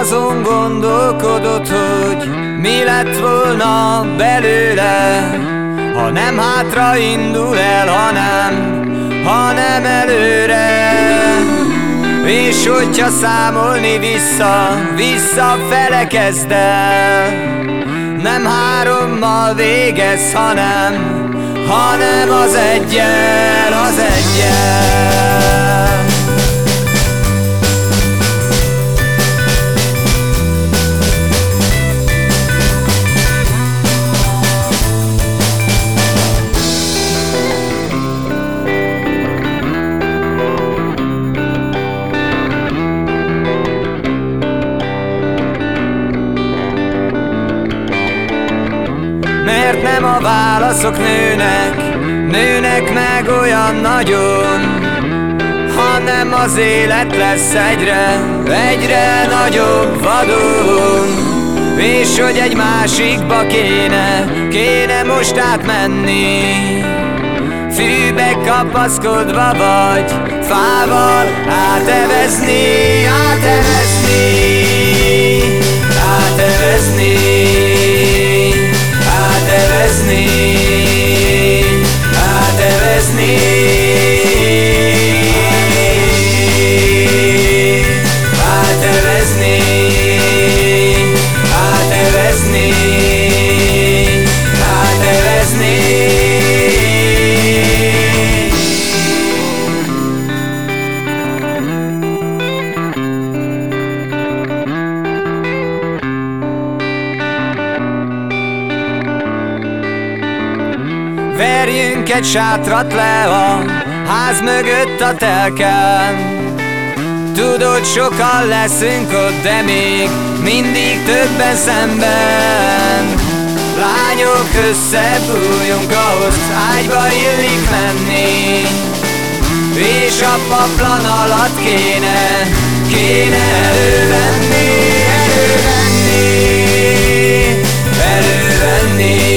azon gondolkodott, hogy mi lett volna belőle, ha nem hátra indul el, hanem előre. És hogyha számolni visszafele kezd el, nem 3-mal végez, hanem az eggyel. Mert nem a válaszok nőnek meg olyan nagyon, hanem az élet lesz egyre nagyobb vadon. És hogy egy másikba kéne most átmenni, fűbe kapaszkodva vagy fával átevezni. Verjünk egy sátrat le a ház mögött a telken. Tudod, sokan leszünk ott, de még mindig többen szemben. Lányok, összebújjunk, ahhoz ágyba illik menni, és a paplan alatt kéne elővenni.